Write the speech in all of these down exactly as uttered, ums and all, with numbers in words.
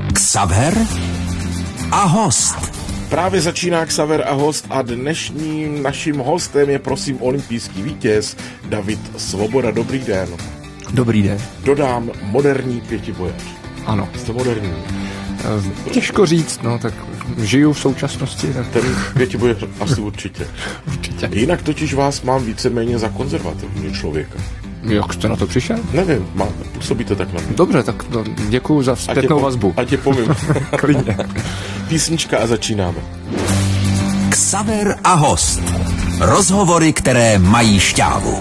Xaver a host. Právě začíná Xaver a host a dnešním naším hostem je prosím olympijský vítěz David Svoboda. Dobrý den. Dobrý den. Dodám moderní pětibojař. Ano. Jste moderní. Těžko říct, no, tak žiju v současnosti. Tak... Ten pětibojař asi určitě. Určitě. Jinak totiž vás mám víceméně za konzervativního člověka. Jak jste na to přišel? Nevím, má, působíte tak na mě. Dobře, tak to, děkuju za zpětnou vazbu. Ať je pomím. Klidně. Písnička a začínáme. Xaver a host. Rozhovory, které mají šťávu.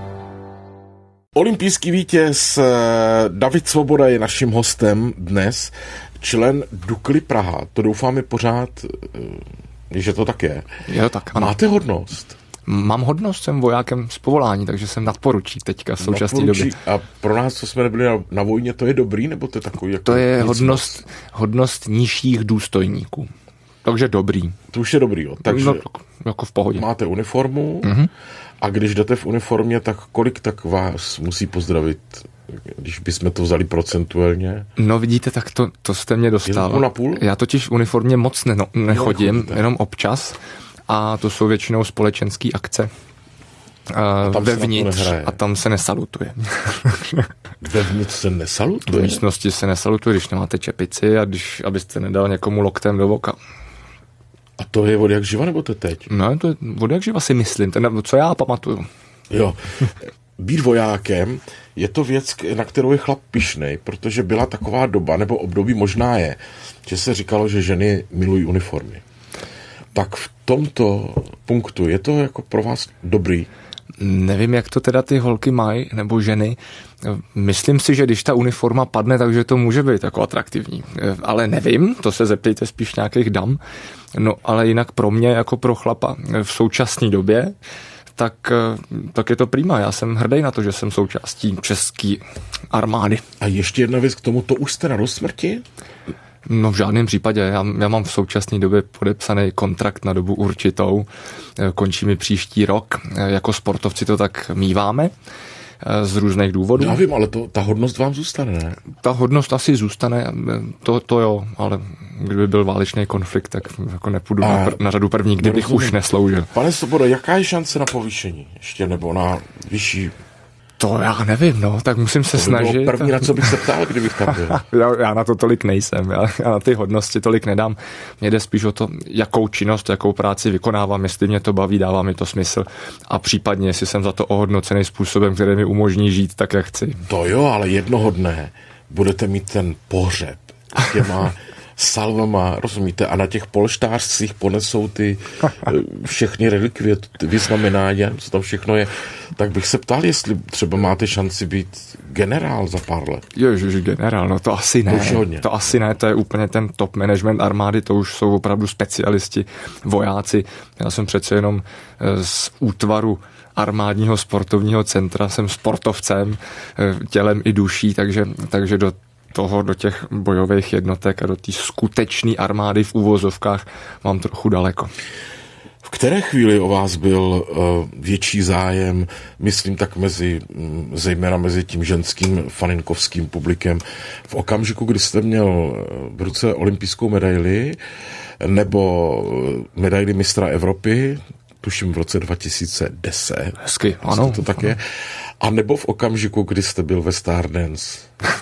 Olympijský vítěz David Svoboda je naším hostem dnes. Člen Dukly Praha. To doufám je pořád, že to tak je. Jo, tak ano. Máte hodnost? Mám hodnost, jsem vojákem z povolání, takže jsem nadporučík teďka v současné době. A pro nás, co jsme nebyli na, na vojně, to je dobrý, nebo to je takový? Jako to je hodnost, hodnost nižších důstojníků. Takže dobrý. To už je dobrý, jo. Takže no, jako v pohodě. Máte uniformu mm-hmm. a když jdete v uniformě, tak kolik tak vás musí pozdravit, když bychom to vzali procentuálně? No vidíte, tak to, to jste mě dostal. Půl na půl? Já totiž v uniformě moc ne, nechodím, no, jenom občas. A to jsou většinou společenské akce uh, vevnitř a tam se nesalutuje. Vevnitř se nesalutuje? V místnosti se nesalutuje, když nemáte čepici a když, abyste nedal někomu loktem do voka. A to je od jak živa, nebo to teď? No, to je od jak živa si myslím, ten, co já pamatuju. Jo, být vojákem je to věc, na kterou je chlap pyšnej, protože byla taková doba, nebo období možná je, že se říkalo, že ženy milují uniformy. Tak v tomto punktu je to jako pro vás dobrý? Nevím, jak to teda ty holky mají, nebo ženy. Myslím si, že když ta uniforma padne, takže to může být jako atraktivní. Ale nevím, to se zeptejte spíš nějakých dam. No, ale jinak pro mě, jako pro chlapa v současné době, tak, tak je to prima. Já jsem hrdý na to, že jsem součástí české armády. A ještě jedna věc k tomu, to už jste na dosmrti? No v žádném případě. Já, já mám v současné době podepsaný kontrakt na dobu určitou. Končí mi příští rok. Jako sportovci to tak míváme z různých důvodů. Já vím, ale to, ta hodnost vám zůstane, ne? Ta hodnost asi zůstane, to, to jo, ale kdyby byl válečný konflikt, tak jako nepůjdu A, na, pr- na řadu první, kdybych už nesloužil. Pane Svobodo, jaká je šance na povýšení? Ještě nebo na vyšší? To já nevím, no, tak musím se to by snažit. Bylo první, na co bych se ptal, kdybych tam byl. já, já na to tolik nejsem, já, já na ty hodnosti tolik nedám. Mně jde spíš o to, jakou činnost, jakou práci vykonávám, jestli mě to baví, dává mi to smysl a případně, jestli jsem za to ohodnocený způsobem, který mi umožní žít tak, jak chci. To jo, ale jednoho dne budete mít ten pohřeb s těma salvama, rozumíte, a na těch polštářcích ponesou ty všechny relikvie, ty vyznamenání, co tam všechno je, tak bych se ptal, jestli třeba máte šanci být generál za pár let. Ježiš, generál, no to asi ne. To, to asi ne, to je úplně ten top management armády, to už jsou opravdu specialisti, vojáci. Já jsem přece jenom z útvaru armádního sportovního centra, jsem sportovcem, tělem i duší, takže, takže do toho, do těch bojových jednotek a do té skutečné armády v úvozovkách mám trochu daleko. V které chvíli o vás byl uh, větší zájem, myslím tak mezi, zejména mezi tím ženským faninkovským publikem, v okamžiku, kdy jste měl v ruce olympijskou medaili nebo medaili mistra Evropy, tuším v roce dva tisíce deset. Hezky, ano. To tak je. A nebo v okamžiku, kdy jste byl ve Stardance?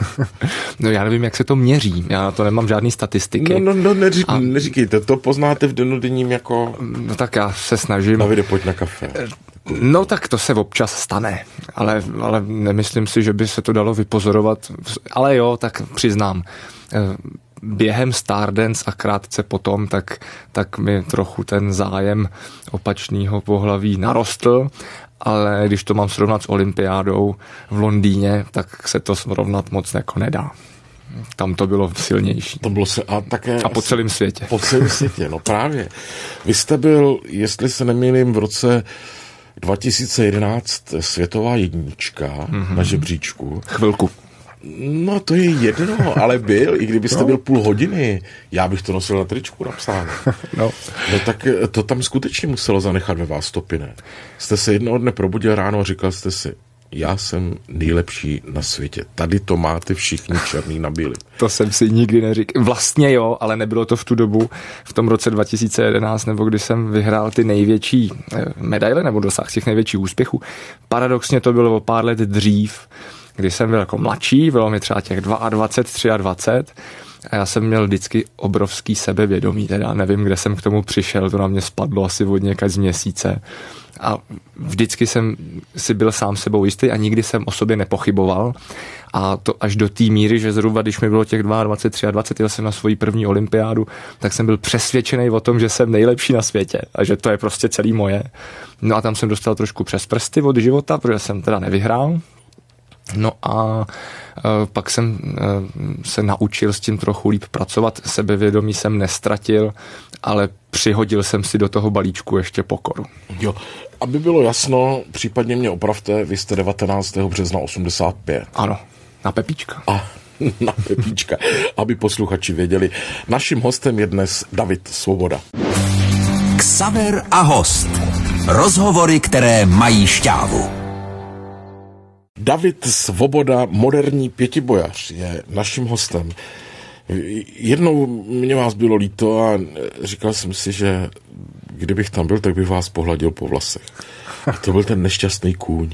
No já nevím, jak se to měří. Já na to nemám žádný statistiky. No, no, no neřík, a... neříkejte, to poznáte v denodenním jako... No tak já se snažím... Davide, pojď na kafe. No tak to se občas stane, ale, ale nemyslím si, že by se to dalo vypozorovat. Ale jo, tak přiznám, během Stardance a krátce potom, tak, tak mi trochu ten zájem opačného pohlaví narostl, ale když to mám srovnat s olympiádou v Londýně, tak se to srovnat moc jako nedá. Tam to bylo silnější. To bylo se, a, také a po celém světě. Po celém světě, no právě. Vy jste byl, jestli se nemýlím, v roce dva tisíce jedenáct světová jednička mm-hmm. na žebříčku. Chvilku. No to je jedno, ale byl, i kdybyste no. byl půl hodiny, já bych to nosil na tričku napsáno. No. no tak to tam skutečně muselo zanechat ve vás stopy, ne? Jste se jednoho dne probudil ráno a říkal jste si, já jsem nejlepší na světě. Tady to máte všichni černý na bílý. To jsem si nikdy neříkal. Vlastně jo, ale nebylo to v tu dobu, v tom roce dva tisíce jedenáct, nebo kdy jsem vyhrál ty největší medaile, nebo dosáhl těch největších úspěchů. Paradoxně to bylo o pár let dřív, kdy jsem byl jako mladší, bylo mi třeba těch dvacet dva, dvacet tři a já jsem měl vždycky obrovský sebevědomí, teda nevím, kde jsem k tomu přišel, to na mě spadlo asi od někať z měsíce. A vždycky jsem si byl sám sebou jistý a nikdy jsem o sobě nepochyboval. A to až do té míry, že zhruba, když mi bylo těch dvacet dva, dvacet tři, jel jsem na svoji první olympiádu, tak jsem byl přesvědčený o tom, že jsem nejlepší na světě a že to je prostě celý moje. No a tam jsem dostal trošku přes prsty od života, protože jsem teda nevyhrál. No a e, pak jsem e, se naučil s tím trochu líp pracovat, sebevědomí jsem nestratil, ale přihodil jsem si do toho balíčku ještě pokoru. Jo, aby bylo jasno, případně mě opravte, vy jste devatenáctého března osmdesát pět. Ano, na Pepíčka. A na Pepíčka, aby posluchači věděli. Naším hostem je dnes David Svoboda. Xaver a host. Rozhovory, které mají šťávu. David Svoboda, moderní pětibojař, je naším hostem. Jednou mě vás bylo líto a říkal jsem si, že kdybych tam byl, tak bych vás pohladil po vlasech. A to byl ten nešťastný kůň.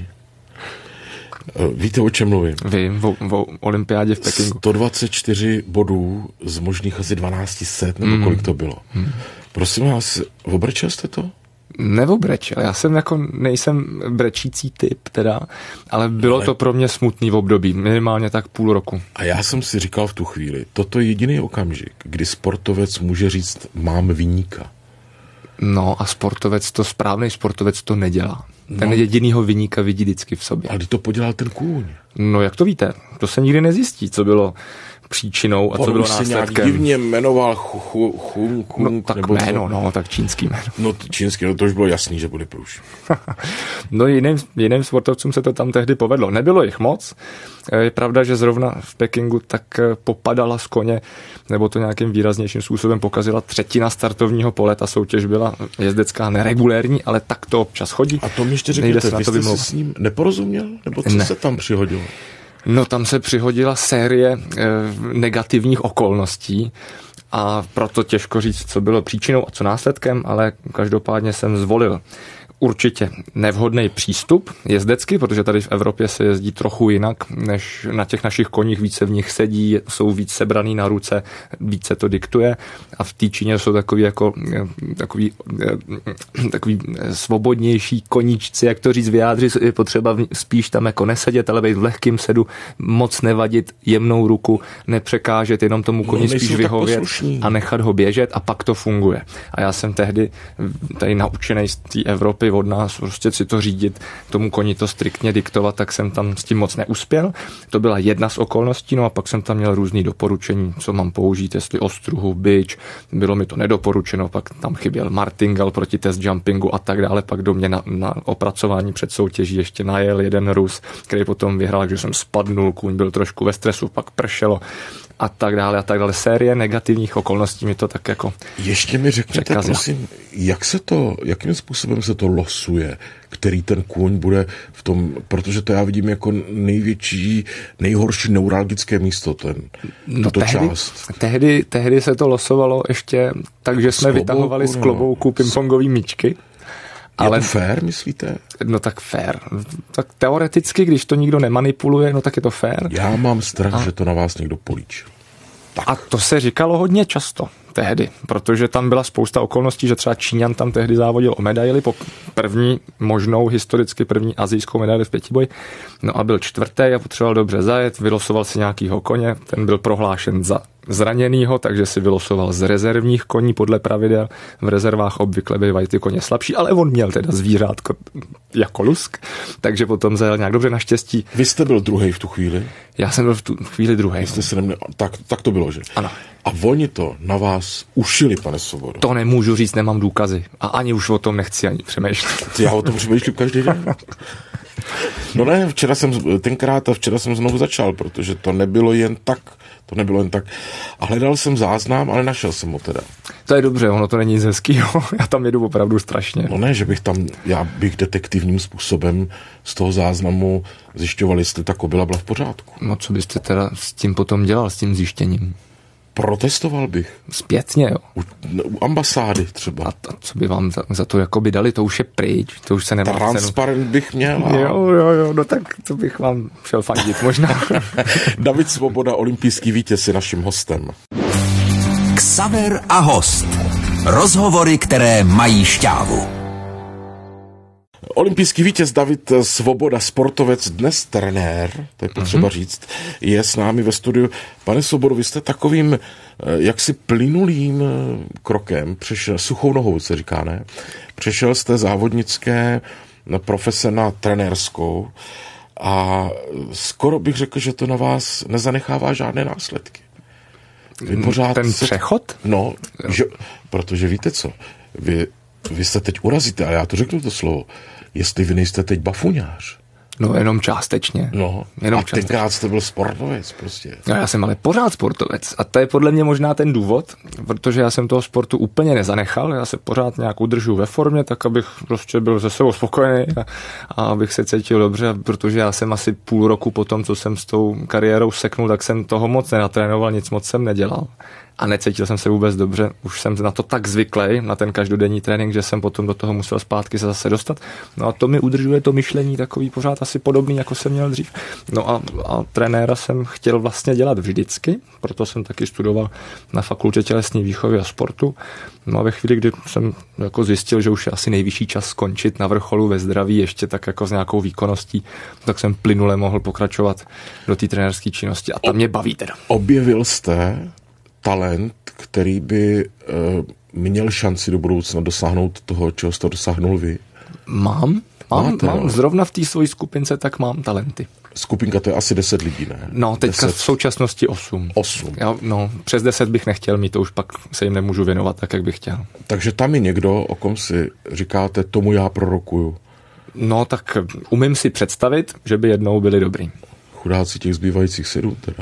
Víte, o čem mluvím? Vím, o, o olympiádě v Pekingu. sto dvacet čtyři bodů z možných asi dvanáct set, nebo mm. kolik to bylo. Mm. Prosím vás, obrečel jste to? Neobrečel, já jsem jako nejsem brečící typ teda, ale bylo ale... to pro mě smutný v období, minimálně tak půl roku. A já jsem si říkal v tu chvíli, toto je jediný okamžik, kdy sportovec může říct, mám viníka. No a sportovec to, správný sportovec to nedělá. Ten no. jedinýho viníka vidí vždycky v sobě. Ale to podělal ten kůň. No jak to víte, to se nikdy nezjistí, co bylo příčinou a co bylo následkem. On se nějak divně jmenoval Chung Kung. No, tak nebo jméno, co? no, tak čínský jméno. No čínský, no to už bylo jasný, že bude průš. No jiným, jiným sportovcům se to tam tehdy povedlo. Nebylo jich moc. Je pravda, že zrovna v Pekingu tak popadala z koně, nebo to nějakým výraznějším způsobem pokazila třetina startovního pole. Ta soutěž byla jezdecká neregulérní, ale tak to občas chodí. A to mi ještě řekněte, vy jste si s ním neporozuměl? Nebo co ne. se tam přihodilo? No tam se přihodila série e, negativních okolností a proto těžko říct, co bylo příčinou a co následkem, ale každopádně jsem zvolil určitě nevhodný přístup jezdecky, protože tady v Evropě se jezdí trochu jinak, než na těch našich koních, více v nich sedí, jsou víc sebraný na ruce, více to diktuje a v té Číně jsou takový jako takový, takový svobodnější koníčci, jak to říct, vyjádřit, je potřeba spíš tam jako nesedět, ale být v lehkým sedu, moc nevadit, jemnou ruku, nepřekážet, jenom tomu koni no, spíš vyhovět a nechat ho běžet a pak to funguje. A já jsem tehdy tady naučený z té Evropy od nás prostě si to řídit, tomu koni to striktně diktovat, tak jsem tam s tím moc neuspěl. To byla jedna z okolností, no a pak jsem tam měl různý doporučení, co mám použít, jestli ostruhu, bič, bylo mi to nedoporučeno, pak tam chyběl martingale proti test jumpingu a tak dále, pak do mě na, na opracování před soutěží ještě najel jeden Rus, který potom vyhrál, takže jsem spadnul, kůň byl trošku ve stresu, pak pršelo a tak dále a tak dále. Série negativních okolností mi to tak jako ještě mi řekněte, překazila. Prosím, jak se to, jakým způsobem se to losuje, který ten kůň bude v tom, protože to já vidím jako největší, nejhorší neuralgické místo, ten, no tuto tehdy, část. Tehdy, tehdy se to losovalo ještě tak, že jsme klobouku, vytahovali z klobouku no. pingpongový míčky. Ale je to fair, myslíte? No tak fair. Tak teoreticky, když to nikdo nemanipuluje, no tak je to fair. Já mám strach, a... že to na vás někdo políčil. Tak. A to se říkalo hodně často tehdy, protože tam byla spousta okolností, že třeba Číňan tam tehdy závodil o medaili po první možnou historicky první asijskou medaili v pětiboji. No a byl čtvrtý a potřeboval dobře zajet, vylosoval si nějakýho koně, ten byl prohlášen za zraněnýho, takže si vylosoval z rezervních koní podle pravidel. V rezervách obvykle bývají ty koně slabší, ale on měl teda zvířátko jako lusk, takže potom zajel nějak dobře, naštěstí. Vy jste byl druhý v tu chvíli? Já jsem byl v tu chvíli druhý. Jste se neměl, tak, tak to bylo, že? Ano. A oni to na vás ušili, pane Svobodo. To nemůžu říct, nemám důkazy. A ani už o tom nechci ani přemýšlet. Já o tom přemýšlím každý den. No ne, včera jsem, tenkrát a včera jsem znovu začal, protože to nebylo jen tak, To nebylo jen tak. A hledal jsem záznam, ale našel jsem ho teda. To je dobře, ono to není nic hezkýho. Já tam jedu opravdu strašně. No ne, že bych tam, já bych detektivním způsobem z toho záznamu zjišťoval, jestli ta kobila byla v pořádku. No co byste teda s tím potom dělal, s tím zjištěním? Protestoval bych. Zpětně, jo. U, u ambasády třeba. A to, co by vám za, za to jako by dali, to už je pryč, to už se nemá cenu. Transparent bych měl. A... Jo, jo, jo, no tak to bych vám šel fandit možná. David Svoboda, olympijský vítěz, je naším hostem. Xaver a host. Rozhovory, které mají šťávu. Olympijský vítěz David Svoboda, sportovec, dnes trenér, to je potřeba mm-hmm. říct, je s námi ve studiu. Pane Svobodo, vy jste takovým jaksi plynulým krokem, přešel, suchou nohou se říká, ne? Přešel jste závodnické profese na trenérskou a skoro bych řekl, že to na vás nezanechává žádné následky. Vy pořád Ten se... přechod? No, že, protože víte co, vy Vy se teď urazíte, a já to řeknu to slovo, jestli vy nejste teď bafuňář. No jenom částečně. No, jenom a tenkrát jste byl sportovec prostě. No já jsem ale pořád sportovec a to je podle mě možná ten důvod, protože já jsem toho sportu úplně nezanechal, já se pořád nějak udržu ve formě, tak abych prostě byl ze sebou spokojený a, a abych se cítil dobře, protože já jsem asi půl roku po tom, co jsem s tou kariérou seknul, tak jsem toho moc nenatrénoval, nic moc jsem nedělal. A necítil jsem se vůbec dobře. Už jsem na to tak zvyklý, na ten každodenní trénink, že jsem potom do toho musel zpátky se zase dostat. No a to mi udržuje to myšlení takový pořád asi podobný, jako jsem měl dřív. No a, a trenéra jsem chtěl vlastně dělat vždycky, proto jsem taky studoval na fakultě tělesné výchovy a sportu. No a ve chvíli, kdy jsem jako zjistil, že už je asi nejvyšší čas skončit na vrcholu ve zdraví, ještě tak jako s nějakou výkonností, tak jsem plynule mohl pokračovat do té trenérské činnosti a tam mě baví teda. Objevil jste talent, který by e, měl šanci do budoucna dosáhnout toho, čeho jste dosáhnul vy? Mám, mám, Máte, mám zrovna v té svojí skupince, tak mám talenty. Skupinka to je asi deset lidí, ne? No, teďka deset. V současnosti osm. Osm. Já, no, přes deset bych nechtěl mít, to už pak se jim nemůžu věnovat tak, jak bych chtěl. Takže tam je někdo, o kom si říkáte, tomu já prorokuju. No, tak umím si představit, že by jednou byli dobrý. Chudáci těch zbývajících sedm teda.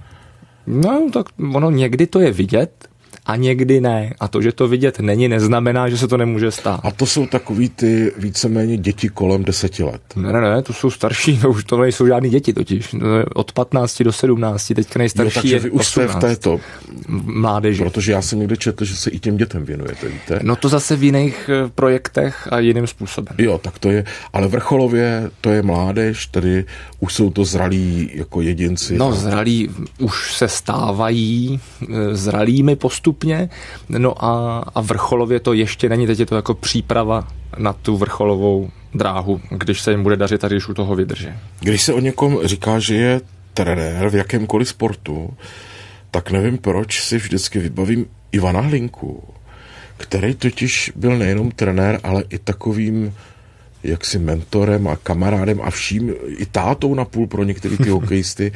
No, tak ono někdy to je vidět a někdy ne. A to, že to vidět není, neznamená, že se to nemůže stát. A to jsou takový ty víceméně děti kolem deseti let. Ne, ne, ne, to jsou starší, to už to nejsou žádný děti totiž. Od patnácti do sedmnácti, teďka nejstarší jo, takže je vy už jste v této mládeži. Protože já jsem někde četl, že se i těm dětem věnujete, víte? No to zase v jiných projektech a jiným způsobem. Jo, tak to je, ale vrcholově to je mládež, tedy už jsou to zralí jako jedinci. No zralí už se stávají zralými postupně, no a, a vrcholově to ještě není, teď je to jako příprava na tu vrcholovou dráhu, když se jim bude dařit a když u toho vydrží. Když se o někom říká, že je trenér v jakémkoliv sportu, tak nevím, proč si vždycky vybavím Ivana Hlinku, který totiž byl nejenom trenér, ale i takovým jaksi mentorem a kamarádem a vším, i tátou napůl pro některé ty hokejisty.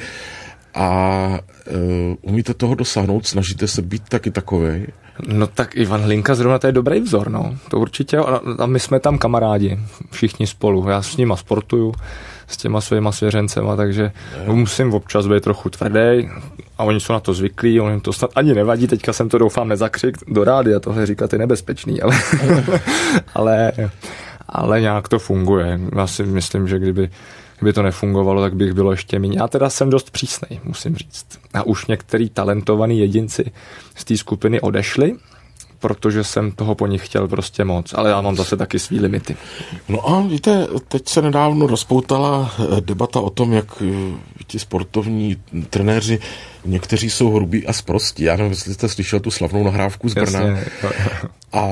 A uh, umíte toho dosáhnout? Snažíte se být taky takovej? No tak Ivan Hlinka zrovna to je dobrý vzor, no. To určitě. A my jsme tam kamarádi, všichni spolu. Já s nima sportuju, s těma svýma svěřencema, takže je. Musím občas být trochu tvrdý a oni jsou na to zvyklí, oni to snad ani nevadí. Teďka jsem to doufám nezakřik do rádia, tohle říkat je nebezpečný, ale, ale, ale nějak to funguje. Já si myslím, že kdyby Kdyby to nefungovalo, tak bych bylo ještě méně. Já teda jsem dost přísnej, musím říct. A už některý talentovaní jedinci z té skupiny odešli, protože jsem toho po nich chtěl prostě moc. Ale já mám zase taky svý limity. No a víte, teď se nedávno rozpoutala debata o tom, jak ti sportovní trenéři, někteří jsou hrubí a sprostí. Já nevím, jestli jste slyšel tu slavnou nahrávku z Brna. Jasně. A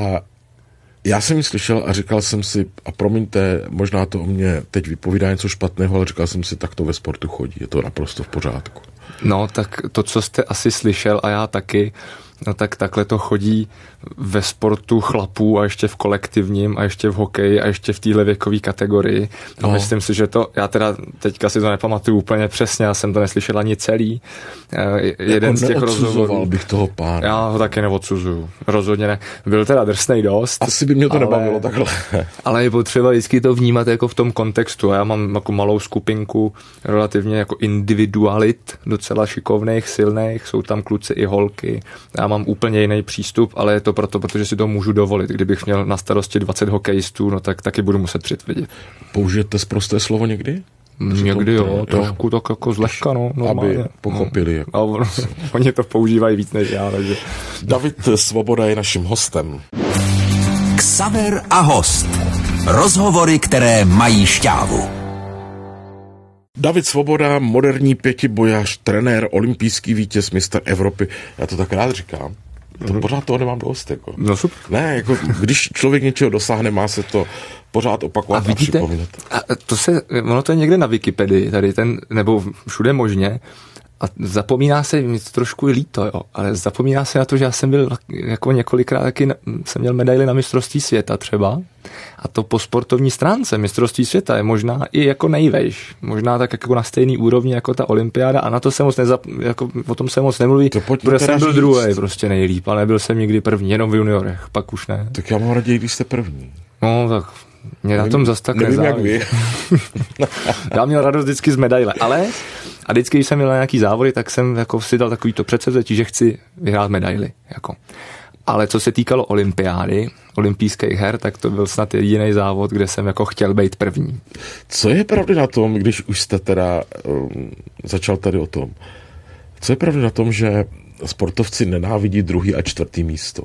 já jsem ji slyšel a říkal jsem si, a promiňte, možná to o mě teď vypovídá něco špatného, ale říkal jsem si, tak to ve sportu chodí, je to naprosto v pořádku. No, tak to, co jste asi slyšel a já taky, no tak takhle to chodí ve sportu chlapů a ještě v kolektivním a ještě v hokeji a ještě v téhle věkové kategorii. A no. myslím si, že to, já teda teďka si to nepamatuju úplně přesně, já jsem to neslyšel ani celý. Jeden jako z těch rozhovorů. bych toho pána. Já ho taky neodsuzuju. Rozhodně ne. Byl teda drsnej dost. Asi by mě to ale, nebavilo takhle. Ale je potřeba vždycky to vnímat jako v tom kontextu. A já mám jako malou skupinku relativně jako individualit, docela šikovných, silných, jsou tam kluci i holky. Já mám úplně jiný přístup, ale je to proto, protože si to můžu dovolit. Kdybych měl na starosti dvacet hokejistů, no tak taky budu muset přitvrdit. Použijete sprosté slovo někdy? Někdy jo, jo, trošku tak jako zlehka, no. Normálně. Aby pochopili. Jako. No, oni to používají víc než já, takže. David Svoboda je naším hostem. Xaver a host. Rozhovory, které mají šťávu. David Svoboda, moderní pětibojař, trenér, olympijský vítěz, mistr Evropy. Já to tak rád říkám. To mm. pořád toho nemám dost. Jako. No super. Ne, jako když člověk něčeho dosáhne, má se to pořád opakovat a, vidíte, a připomínat. A to se, ono to je někde na Wikipedii, tady ten, nebo všude možně. A zapomíná se, mi to trošku líto, jo, ale zapomíná se na to, že já jsem byl jako několikrát taky, jsem měl medaily na mistrovství světa třeba. A to po sportovní stránce mistrovství světa je možná i jako nejvejš. Možná tak jako na stejný úrovni jako ta olympiáda a na to se moc nezap, jako o tom se moc nemluví, protože jsem byl druhý prostě nejlíp, ale nebyl jsem nikdy první, jenom v juniorech, pak už ne. Tak já mám raději, když jste první. No tak mě nevím, na tom zas tak nevím, jak vy. Já měl radost vždycky z medaile, ale a vždycky, když jsem měl na nějaký závody, tak jsem jako si dal takový to předsevzetí, že chci vyhrát medaily. Jako. Ale co se týkalo olympiády, olympijských her, tak to byl snad jediný závod, kde jsem jako chtěl být první. Co je pravda na tom, když už jste teda um, začal tady o tom, co je pravda na tom, že sportovci nenávidí druhý a čtvrtý místo?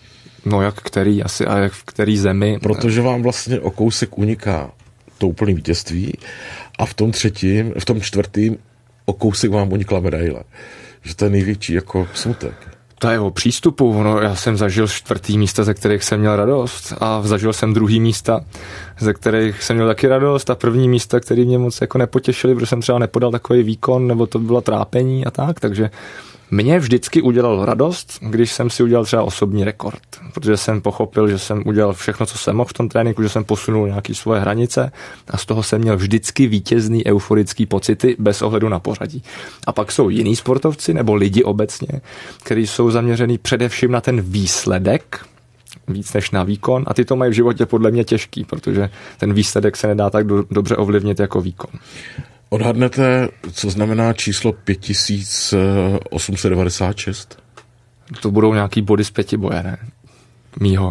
No jak který, asi a jak v který zemi. Protože vám vlastně o kousek uniká to úplné vítězství a v tom třetím, v tom čtvrtým o kousek vám unikla medaile. Že to je největší jako smutek. To je o přístupu. No, já jsem zažil čtvrtý místa, ze kterých jsem měl radost a zažil jsem druhý místa, ze kterých jsem měl taky radost a první místa, které mě moc jako nepotěšily, protože jsem třeba nepodal takový výkon, nebo to bylo trápení a tak, takže mě vždycky udělal radost, když jsem si udělal třeba osobní rekord, protože jsem pochopil, že jsem udělal všechno, co jsem mohl v tom tréninku, že jsem posunul nějaké svoje hranice a z toho jsem měl vždycky vítězný euforický pocity bez ohledu na pořadí. A pak jsou jiní sportovci nebo lidi obecně, kteří jsou zaměřený především na ten výsledek, víc než na výkon a ty to mají v životě podle mě těžký, protože ten výsledek se nedá tak do, dobře ovlivnit jako výkon. Odhadnete, co znamená číslo pět tisíc osm set devadesát šest? To budou nějaký body z pětiboje, ne? Mýho.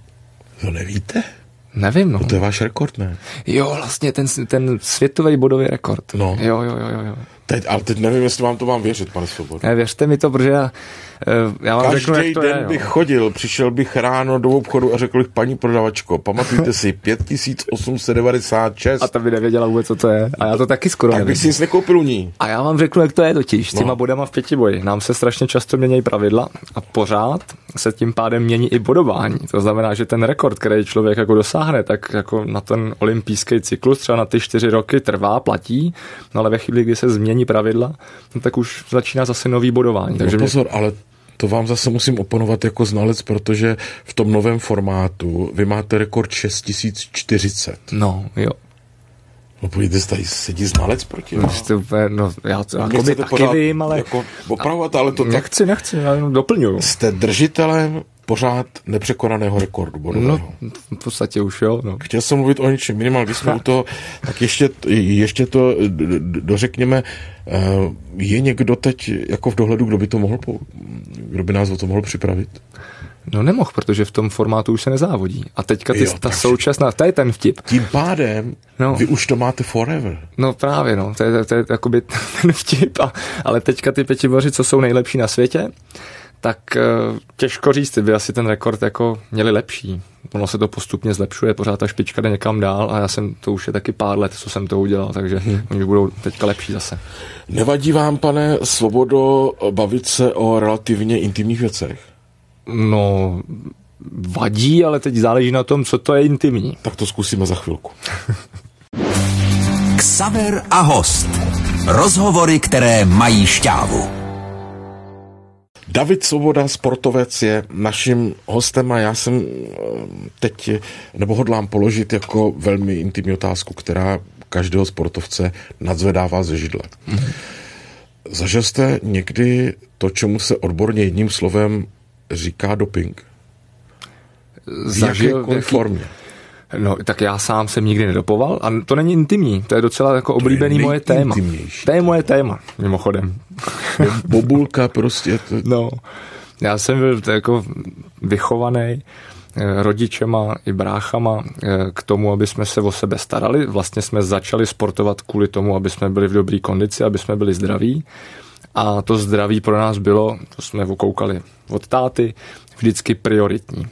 To nevíte? Nevím, no. no. To je váš rekord, ne? Jo, vlastně ten, ten světový bodový rekord. No. Jo, jo, jo, jo. Teď, ale teď nevím, jestli vám to mám věřit, pane Svobodo. Ne, věřte mi to, protože já, já vám Každý řeknu, jak to den je, bych jo. chodil, přišel bych ráno do obchodu a řekl bych, paní prodavačko, pamatujte si, pět tisíc osm set devadesát šest. A ta by nevěděla vůbec, co to je. A já to taky skoro tak nevím. bych si nic nekoupil u ní. A já vám řeknu, jak to je totiž, s těma no. bodama v pětiboji. Nám se strašně často mění pravidla a pořád se tím pádem mění i bodování. To znamená, že ten rekord, který člověk jako dosáhne, tak jako na ten olympijský cyklus třeba na ty čtyři roky trvá, platí, no ale ve chvíli, kdy se změní pravidla, no tak už začíná zase nový bodování. No Takže pozor, mě... ale to vám zase musím oponovat jako znalec, protože v tom novém formátu vy máte rekord šest tisíc čtyřicet. No, jo. No pojďte, tady sedí znalec proti vám. No, no, já to jako by taky vím, ale... Jako opravovat, ale to nechci, tak... nechci, já jenom doplňuju. Jste držitelem pořád nepřekonaného rekordu bodového. No, v podstatě už jo. No. Chtěl jsem mluvit o něčem minimálně, když jsme u toho, tak ještě, ještě to dořekněme, je někdo teď jako v dohledu, kdo by to mohl, kdo by nás o to mohl připravit? No nemohl, protože v tom formátu už se nezávodí. A teďka ty, jo, ta takže současná, to je ten vtip. Tím pádem no. Vy už to máte forever. No právě, no, to je, to je jakoby ten vtip. A, ale teďka ty pětiboři, co jsou nejlepší na světě, tak uh, těžko říct, ty by asi ten rekord jako měli lepší. Ono se to postupně zlepšuje, pořád ta špička jde někam dál a já jsem, to už je taky pár let, co jsem to udělal, takže hmm. oni budou teďka lepší zase. Nevadí vám, pane Svobodo, bavit se o relativně intimních věcech? No, vadí, ale teď záleží na tom, co to je intimní. Tak to zkusíme za chvilku. Xaver a host. Rozhovory, které mají šťávu. David Svoboda, sportovec, je naším hostem a já jsem teď, nebo hodlám položit jako velmi intimní otázku, která každého sportovce nadzvedává ze židle. Mm-hmm. Zažil jste někdy to, čemu se odborně jedním slovem říká doping? V jakékoliv formě? No, tak já sám jsem nikdy nedopoval a to není intimní, to je docela jako oblíbený moje téma. To je moje téma, mimochodem. Bobulka prostě. To... No, já jsem byl jako vychovaný rodičema i bráchama k tomu, aby jsme se o sebe starali. Vlastně jsme začali sportovat kvůli tomu, aby jsme byli v dobré kondici, aby jsme byli zdraví. A to zdraví pro nás bylo, to jsme okoukali od táty, vždycky prioritní.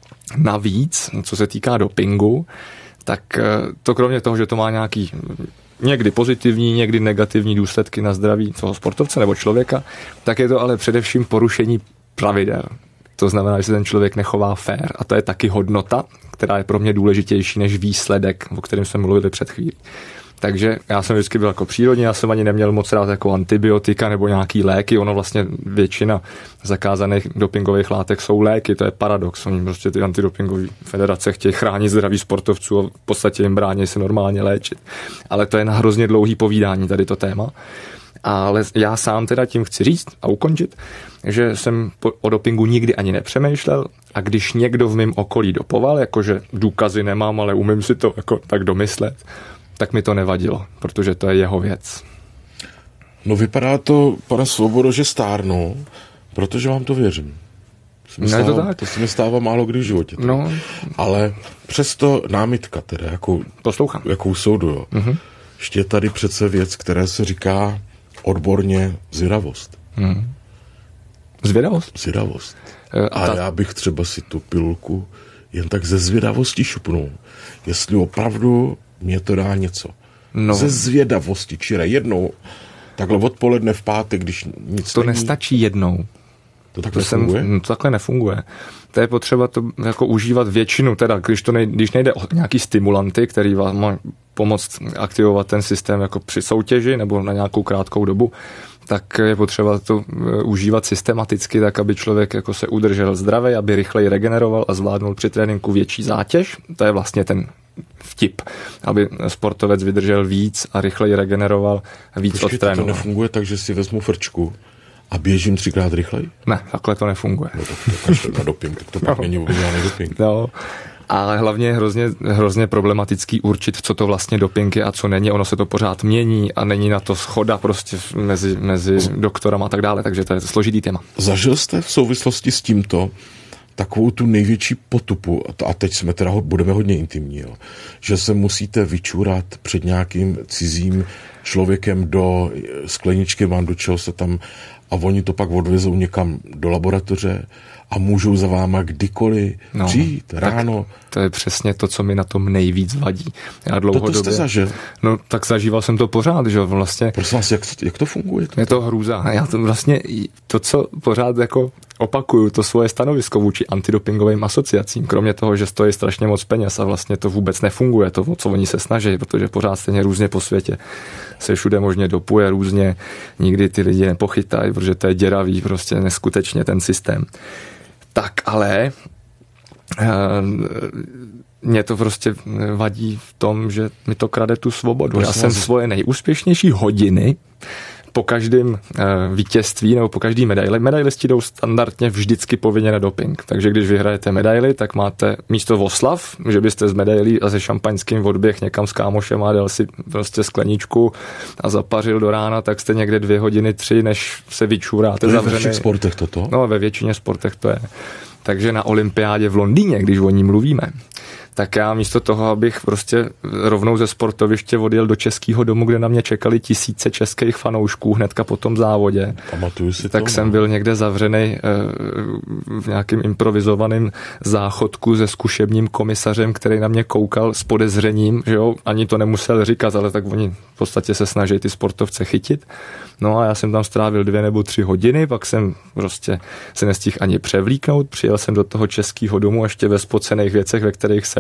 Navíc, co se týká dopingu, tak to kromě toho, že to má nějaký někdy pozitivní, někdy negativní důsledky na zdraví toho sportovce nebo člověka, tak je to ale především porušení pravidel. To znamená, že se ten člověk nechová fair a to je taky hodnota, která je pro mě důležitější než výsledek, o kterém jsme mluvili před chvílí. Takže já jsem vždycky byl jako přírodní, já jsem ani neměl moc rád jako antibiotika nebo nějaký léky, ono vlastně většina zakázaných dopingových látek jsou léky, to je paradox, oni prostě ty antidopingové federace chtějí chránit zdraví sportovců a v podstatě jim brání se normálně léčit. Ale to je na hrozně dlouhý povídání tady to téma. Ale já sám teda tím chci říct a ukončit, že jsem o dopingu nikdy ani nepřemýšlel a když někdo v mém okolí dopoval, jakože důkazy nemám, ale umím si to jako tak domyslet, tak mi to nevadilo, protože to je jeho věc. No vypadá to, pane Svobodo, že stárnu, protože vám to věřím. To, no, stává, to, tak. to se mi stává málo kdy v životě. No. Ale přesto námitka teda, jakou, Poslouchám. jakou soudu. Jo. Mm-hmm. Ještě je tady přece věc, které se říká odborně zvědavost. Mm. Zvědavost? Zvědavost. E, a ta... já bych třeba si tu pilulku jen tak ze zvědavosti šupnul. Jestli opravdu mě to dá něco. No. Ze zvědavosti, čire jednou, takhle odpoledne v pátek, když nic To není. nestačí jednou. To takhle to funguje? Jsem, no, to takhle nefunguje. To je potřeba to jako užívat většinu, teda když, to nej, když nejde o nějaký stimulanty, který vám má pomoct aktivovat ten systém jako při soutěži nebo na nějakou krátkou dobu, tak je potřeba to užívat systematicky, tak aby člověk jako se udržel zdravý, aby rychleji regeneroval a zvládnul při tréninku větší zátěž. To je vlastně ten vtip, aby sportovec vydržel víc a rychleji regeneroval a víc Počkejte, odtrénoval. To nefunguje tak, že si vezmu frčku a běžím třikrát rychleji? Ne, takhle to nefunguje. No to, to kašle na doping, tak to pak no. není žádný doping. No. Ale hlavně je hrozně, hrozně problematický určit, co to vlastně doping je a co není. Ono se to pořád mění a není na to shoda prostě mezi, mezi doktorama a tak dále, takže to je složitý téma. Zažil jste v souvislosti s tímto takovou tu největší potupu, a teď jsme teda budeme hodně intimní, jo, že se musíte vyčurat před nějakým cizím člověkem do skleničky, vám do čeho se tam, a oni to pak odvezou někam do laboratoře a můžou za váma kdykoliv no, přijít ráno. To je přesně to, co mi na tom nejvíc vadí. Já dlouhodobě... To jste zažil? No, tak zažíval jsem to pořád, že vlastně... Prosím vás, jak to, jak to funguje? To je to hrůza. Já to vlastně, to, co pořád jako opakuju, to svoje stanovisko vůči antidopingovým asociacím, kromě toho, že stojí strašně moc peněz a vlastně to vůbec nefunguje, to, co oni se snaží, protože pořád stejně různě po světě se všude možně dopuje různě, nikdy ty lidi nepochytají, protože to je děravý prostě neskutečně ten systém. Tak ale mě to prostě vadí v tom, že mi to krade tu svobodu. Já jsem svoje nejúspěšnější hodiny po každém vítězství nebo po každý medaili. Medailisti jdou standardně vždycky povinně na doping. Takže když vyhrajete medaili, tak máte místo oslav, že byste z medailí a se šampaňským odběh někam s kámošem a dal si prostě skleničku a zapařil do rána, tak jste někde dvě hodiny, tři, než se vyčuráte zavřený. Ve všech sportech toto? No, ve většině sportech to je. Takže na olympiádě v Londýně, když o ní mluvíme, tak já místo toho, abych prostě rovnou ze sportoviště odjel do Českého domu, kde na mě čekali tisíce českých fanoušků hnedka po tom závodě, Pamatuju si tak to, jsem no. byl někde zavřený v nějakým improvizovaným záchodku se zkušebním komisařem, který na mě koukal s podezřením, že jo, ani to nemusel říkat, ale tak oni v podstatě se snaží ty sportovce chytit. No a já jsem tam strávil dvě nebo tři hodiny, pak jsem prostě se nestihl ani převlíknout, přijel jsem do toho Českého domu ještě ve spocených věcech, ve kterých jsem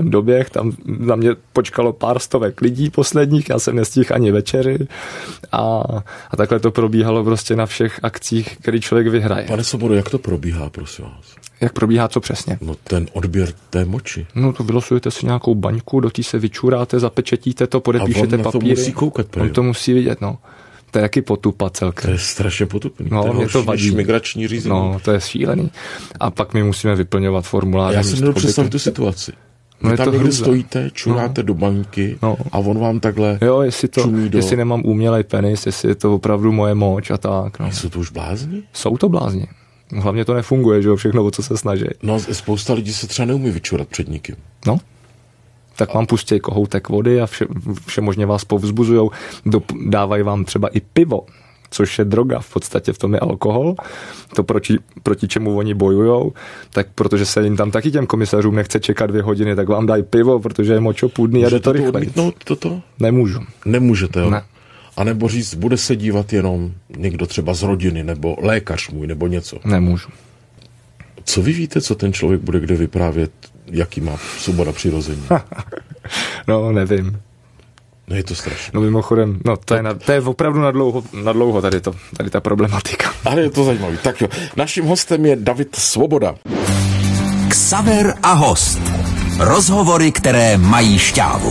jsem doběh, tam na mě počkalo pár stovek lidí posledních, já jsem nestihl ani večeři a, a takhle to probíhalo prostě na všech akcích, který člověk vyhraje. Pane Svobodo, jak to probíhá, prosím vás? Jak probíhá co přesně? No ten odběr té moči. No to vylosujete si nějakou baňku, do té se vyčuráte, zapečetíte to, podepíšete papíry. A on papíry. to musí koukat. On to musí vidět, no. To je jaký potupa celkem. To je strašně potupný. No, to je mě to vadí. Migrační řízení. No, to je šílený. A pak my musíme vyplňovat formuláře. Já si nedovedu představit tu situaci. No vy tam někde hruza. stojíte, čuráte no. do baňky no. a on vám takhle jo, jestli to, čumí do... jestli nemám umělej penis, jestli je to opravdu moje moč a tak. No. Jsou to už blázni? Jsou to blázni. Hlavně to nefunguje, že jo, všechno, o co se snaží. No, spousta lidí se třeba neumí vyčurat před nikým. No. Tak vám pustí kohoutek vody a vše, vše možně vás povzbuzujou. Dávají vám třeba i pivo, což je droga, v podstatě v tom je alkohol. To proti, proti čemu oni bojujou, tak protože se jim tam taky těm komisařům nechce čekat dvě hodiny, tak vám dají pivo, protože je močopůdný a jde to rychle. toto? Nemůžu. Nemůžete, jo? Ne. A nebo říct, bude se dívat jenom někdo třeba z rodiny, nebo lékař můj, nebo něco. Nemůžu. Co vy víte, co ten člověk bude kde vyprávět, jaký má Svoboda přirození? No, nevím. No je to strašné. No mimochodem, no to je, na, to je opravdu na dlouho, na dlouho tady, to, tady ta problematika. Ale je to zajímavý. Tak jo, naším hostem je David Svoboda. Xaver a host. Rozhovory, které mají šťávu.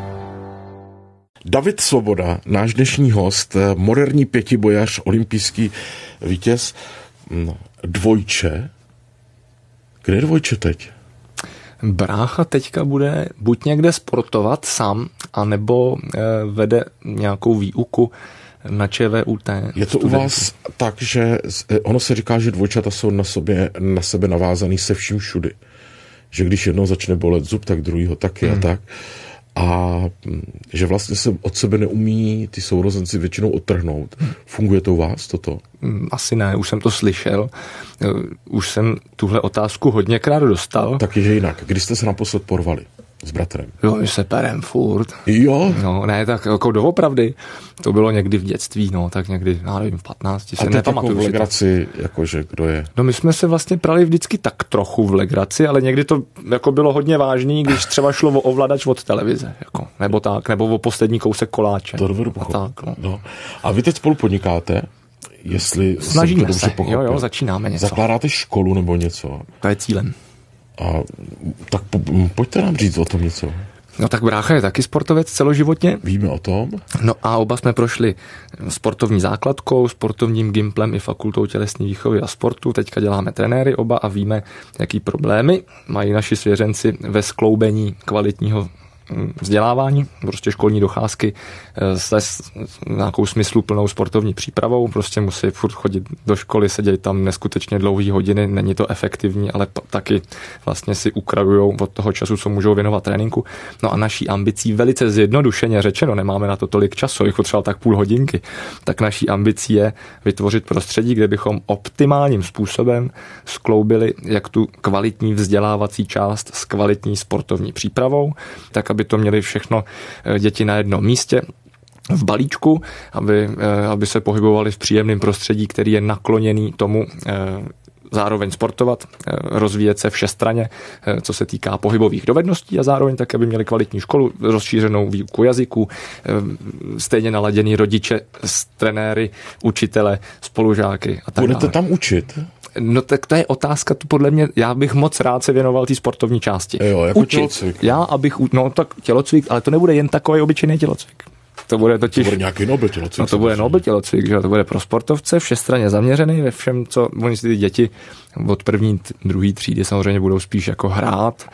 David Svoboda, náš dnešní host, moderní pětibojař, olympijský vítěz, dvojče. Kde je dvojče teď? Brácha teďka bude buď někde sportovat sám, anebo e, vede nějakou výuku na ČVUT. Je to studentu. U vás tak, že ono se říká, že dvojčata jsou na, sobě, na sebe navázaný se vším všudy. Že když jednou začne bolet zub, tak druhýho taky hmm. a tak. A že vlastně se od sebe neumí ty sourozenci většinou odtrhnout. Funguje to u vás toto? Asi ne, už jsem to slyšel. Už jsem tuhle otázku hodněkrát dostal. Tak je jinak. Kdy jste se naposled porvali s bratrem? Jo, my se perem furt. Jo? No, ne, tak jako doopravdy. To bylo někdy v dětství, no, tak někdy, já nevím, v patnácti se nepamatuju. A teď v legraci, jakože kdo je? No my jsme se vlastně prali vždycky tak trochu v legraci, ale někdy to jako bylo hodně vážný, když třeba šlo o ovladač od televize, jako, nebo tak, nebo o poslední kousek koláče. To dovedu pochopit. A, tak, no. No. A vy teď spolu podnikáte? Jestli snažíme jsem to dobře se, pochopil. jo, jo, začínáme něco. Zakládáte školu nebo něco? To je cílem. A tak po, pojďte nám říct o tom něco. No tak brácha je taky sportovec celoživotně. Víme o tom. No a oba jsme prošli sportovní základkou, sportovním gimplem i fakultou tělesné výchovy a sportu. Teďka děláme trenéry oba a víme, jaký problémy mají naši svěřenci ve skloubení kvalitního vzdělávání, prostě školní docházky se nějakou smysluplnou sportovní přípravou, prostě musí furt chodit do školy, sedět tam neskutečně dlouhý hodiny, není to efektivní, ale taky vlastně si ukrajujou od toho času, co můžou věnovat tréninku. No a naší ambicí, velice zjednodušeně řečeno, nemáme na to tolik času, jako třeba tak půl hodinky, tak naší ambicí je vytvořit prostředí, kde bychom optimálním způsobem skloubili jak tu kvalitní vzdělávací část s kvalitní sportovní přípravou, tak aby to měli všechno děti na jednom místě v balíčku, aby, aby se pohybovali v příjemném prostředí, který je nakloněný tomu zároveň sportovat, rozvíjet se všestranně, co se týká pohybových dovedností a zároveň tak, aby měli kvalitní školu, rozšířenou výuku jazyků, stejně naladěný rodiče, trenéry, učitele, spolužáky a tak dále. Budete tam učit? No tak to je otázka, to podle mě, já bych moc rád se věnoval té sportovní části. Jo, jako učit. Tělocvik. Já, abych, no tak tělocvik, ale to nebude jen takový obyčejný tělocvik. To bude totiž... To bude nějaký Nobel tělocvik. No to bude Nobel tělocvik, že to bude pro sportovce, všestranně zaměřený ve všem, co oni si ty děti od první, druhý třídy samozřejmě budou spíš jako hrát,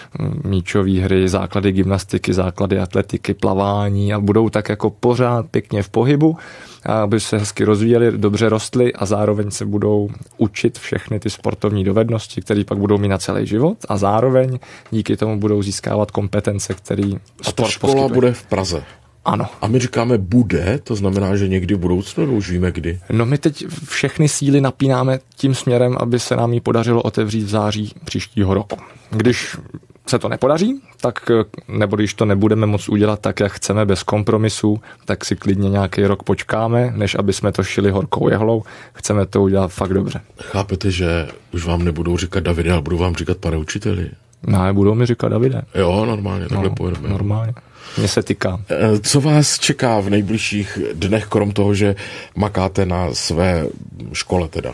míčové hry, základy gymnastiky, základy atletiky, plavání a budou tak jako pořád pěkně v pohybu, aby se hezky rozvíjeli, dobře rostly a zároveň se budou učit všechny ty sportovní dovednosti, které pak budou mít na celý život a zároveň díky tomu budou získávat kompetence, které sport ta škola poskytuje. Bude v Praze. Ano. A my říkáme bude, to znamená, že někdy v budoucnu, už víme kdy. No my teď všechny síly napínáme tím směrem, aby se nám ji podařilo otevřít v září příštího roku. Když se to nepodaří, tak nebo když to nebudeme moc udělat tak, jak chceme, bez kompromisů, tak si klidně nějaký rok počkáme, než aby jsme to šili horkou jehlou. Chceme to udělat fakt dobře. Chápete, že už vám nebudou říkat Davide, ale budou vám říkat pane učiteli? No, budou mi říkat Davide. Jo, normálně, takhle no, pojedeme. Normálně. Mně se týká. Co vás čeká v nejbližších dnech, krom toho, že makáte na své škole teda?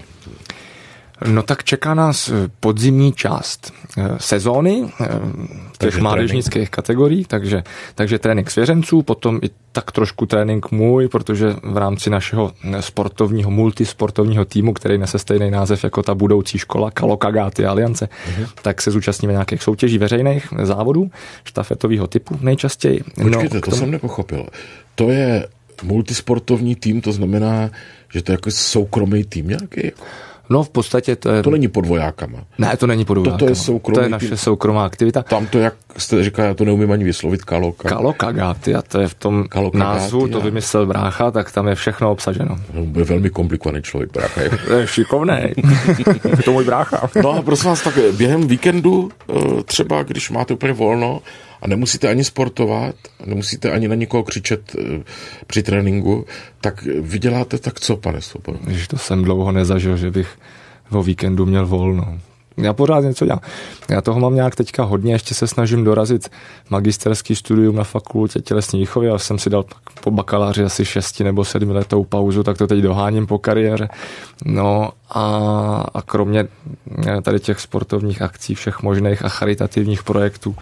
No tak čeká nás podzimní část sezóny těch mládežnických kategorií, takže, takže trénink svěřenců, potom i tak trošku trénink můj, protože v rámci našeho sportovního, multisportovního týmu, který nese stejný název jako ta budoucí škola Kalokagáty Aliance, uh-huh. tak se zúčastníme nějakých soutěží veřejných závodů, štafetového typu nejčastěji. Počkejte, no, to tomu... jsem nepochopil. To je multisportovní tým, to znamená, že to je jako soukromý tým nějaký? No v podstatě to je... To není pod vojákama. Ne, to není pod vojákama. To je soukromý To je naše tým. soukromá aktivita. Tam to, jak jste říkal, já to neumím ani vyslovit, Kaloka. Kalokagáty, a to je v tom názvu, to vymyslel brácha, tak tam je všechno obsaženo. No, je velmi komplikovaný člověk, brácha. To je šikovnej. To můj brácha. No a prosím vás, tak během víkendu, třeba když máte úplně volno a nemusíte ani sportovat, nemusíte ani na nikoho křičet při tréninku, tak vyděláte tak co, pane Svobodo? Když to jsem dlouho nezažil, že bych o víkendu měl volno. Já pořád něco dělám. Já toho mám nějak teďka hodně, ještě se snažím dorazit magisterský studium na fakultě tělesné výchovy, ale jsem si dal po bakaláři asi šesti nebo sedmi letou pauzu, tak to teď doháním po kariéře. No a, a kromě tady těch sportovních akcí, všech možných a charitativních projektů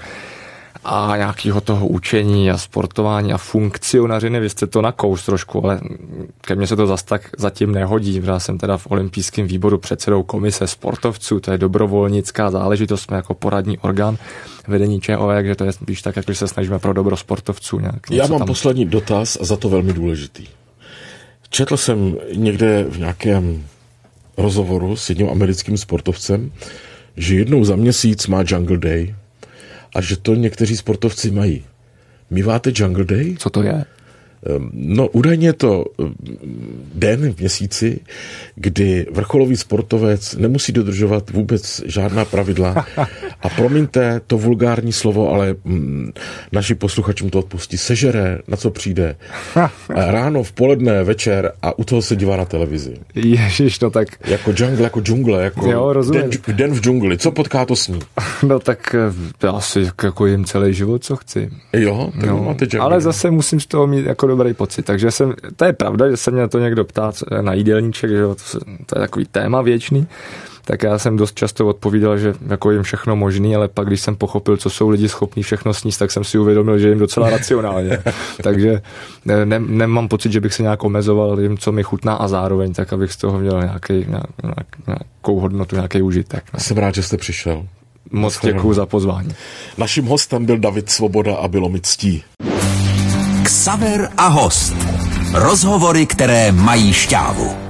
a nějakého toho učení a sportování a funkcionařiny, vy jste to nakous trošku, ale ke mně se to zas tak zatím nehodí, protože já jsem teda v olympijském výboru předsedou komise sportovců, to je dobrovolnická záležitost, jsme jako poradní orgán vedení ČOV, takže to je spíš tak, jak se snažíme pro dobro sportovců. Nějak, já mám tam... poslední dotaz a za to velmi důležitý. Četl jsem někde v nějakém rozhovoru s jedním americkým sportovcem, že jednou za měsíc má Jungle Day, a že to někteří sportovci mají. Míváte Jungle Day? Co to je? No, údajně je to den v měsíci, kdy vrcholový sportovec nemusí dodržovat vůbec žádná pravidla. A promiňte to vulgární slovo, ale mm, naši posluchačům to odpustí. Sežere, na co přijde. Ráno, v poledne, večer a u toho se dívá na televizi. Ježiš, no tak... Jako jungle, jako džungle, jako jo, den, den v džungli. Co potká, to sní. No tak já asi jako jim celý život, co chci. Jo, tak no, máte jungle. Ale zase musím z toho mít jako dobrý pocit. Takže jsem, to je pravda, že se mě to někdo ptá na jídelníček, že jo, to, to je takový téma věčný, tak já jsem dost často odpovídal, že jako jim všechno možný, ale pak, když jsem pochopil, co jsou lidi schopní všechno sníst, tak jsem si uvědomil, že jim docela racionálně. Takže ne, ne, nemám pocit, že bych se nějak omezoval jim, co mi chutná a zároveň tak, abych z toho měl nějaký, nějak, nějakou hodnotu, nějaký užitek. No. Jsem rád, že jste přišel. Moc děkuju za pozvání. Naším hostem byl David Svoboda a bylo mi ctí. Xaver a host. Rozhovory, které mají šťávu.